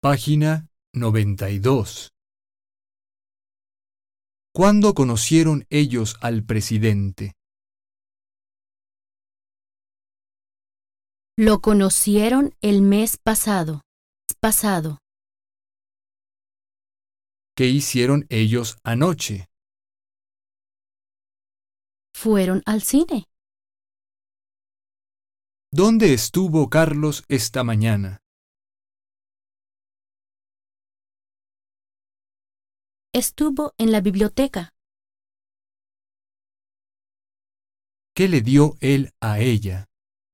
Página 92. ¿Cuándo conocieron ellos al presidente? Lo conocieron el mes pasado. ¿Qué hicieron ellos anoche? Fueron al cine. ¿Dónde estuvo Carlos esta mañana? Estuvo en la biblioteca. ¿Qué le dio él a ella?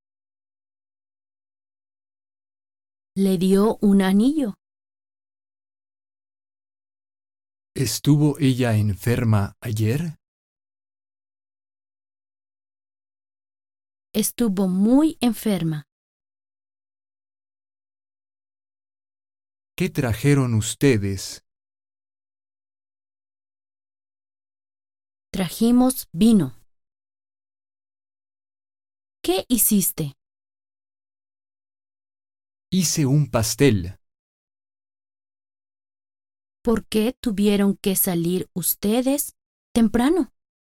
Le dio un anillo. ¿Estuvo ella enferma ayer? Estuvo muy enferma. ¿Qué trajeron ustedes? Trajimos vino. ¿Qué hiciste? Hice un pastel. ¿Por qué tuvieron que salir ustedes temprano?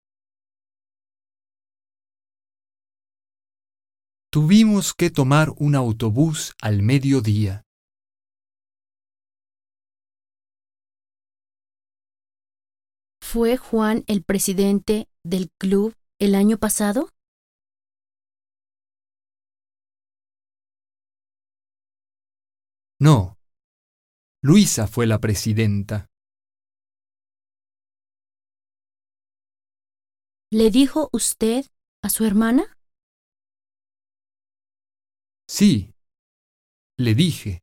Tuvimos que tomar un autobús al mediodía. ¿Fue Juan el presidente del club el año pasado? No, Luisa fue la presidenta. ¿Le dijo usted a su hermana? Sí, le dije.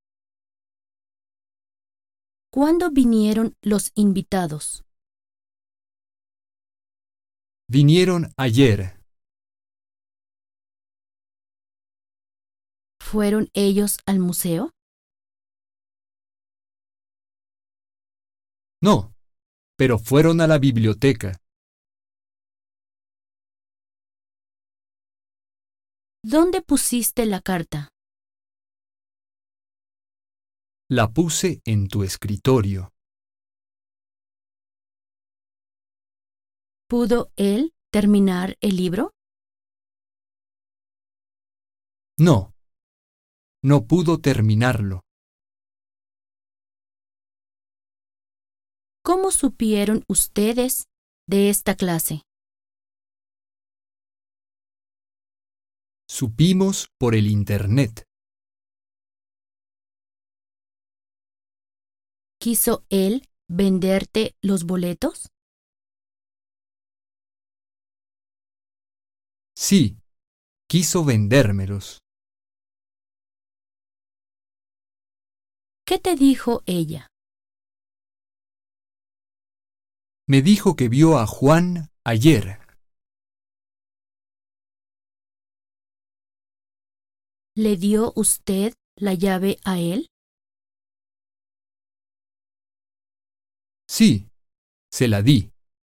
¿Cuándo vinieron los invitados? Vinieron ayer. ¿Fueron ellos al museo? No, pero fueron a la biblioteca. ¿Dónde pusiste la carta? La puse en tu escritorio. ¿Pudo él terminar el libro? No, no pudo terminarlo. ¿Cómo supieron ustedes de esta clase? Supimos por el internet. ¿Quiso él venderte los boletos? Sí, quiso vendérmelos. ¿Qué te dijo ella? Me dijo que vio a Juan ayer. ¿Le dio usted la llave a él? Sí, se la di.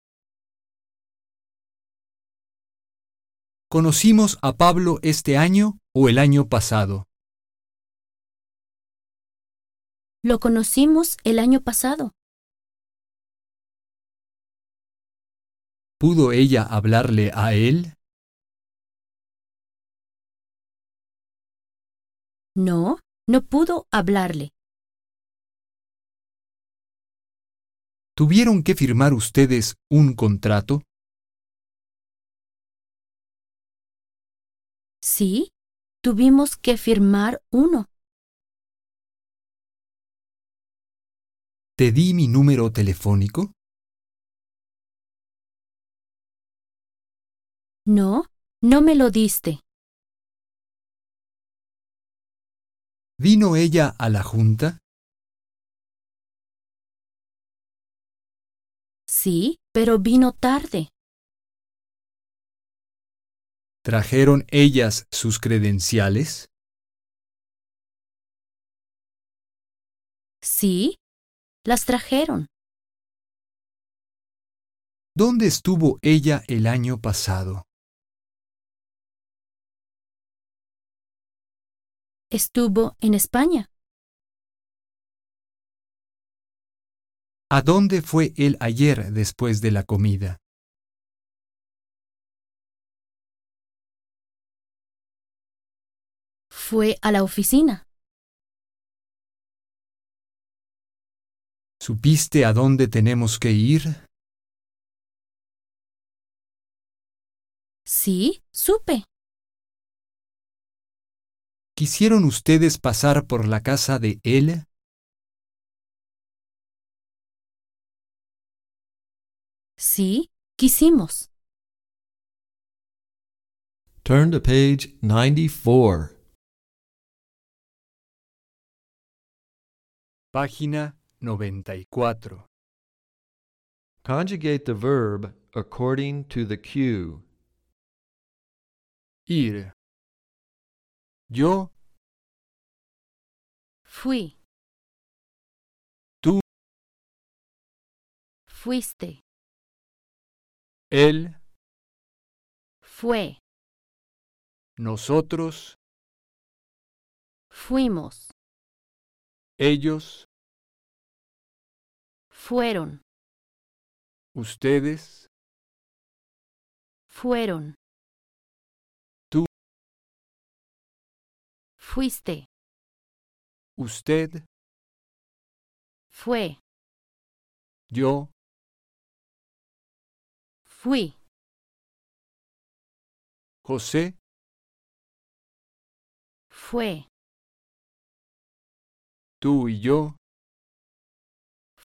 ¿Conocimos a Pablo este año o el año pasado? Lo conocimos el año pasado. ¿Pudo ella hablarle a él? No, no pudo hablarle. ¿Tuvieron que firmar ustedes un contrato? Sí, tuvimos que firmar uno. ¿Te di mi número telefónico? No, no me lo diste. ¿Vino ella a la junta? Sí, pero vino tarde. ¿Trajeron ellas sus credenciales? Sí, las trajeron. ¿Dónde estuvo ella el año pasado? Estuvo en España. ¿A dónde fue él ayer después de la comida? Fue a la oficina. ¿Supiste a dónde tenemos que ir? Sí, supe. ¿Quisieron ustedes pasar por la casa de él? Sí, quisimos. Turn to page 94. Página 94. Conjugate the verb according to the cue. Ir. Yo, Fui. Tú. Fuiste. él, Fue. nosotros, Fuimos. ellos, Fueron. ustedes, Fueron. Tú. Fuiste. usted, Fue. yo, Fui. José, Fue. tú y yo,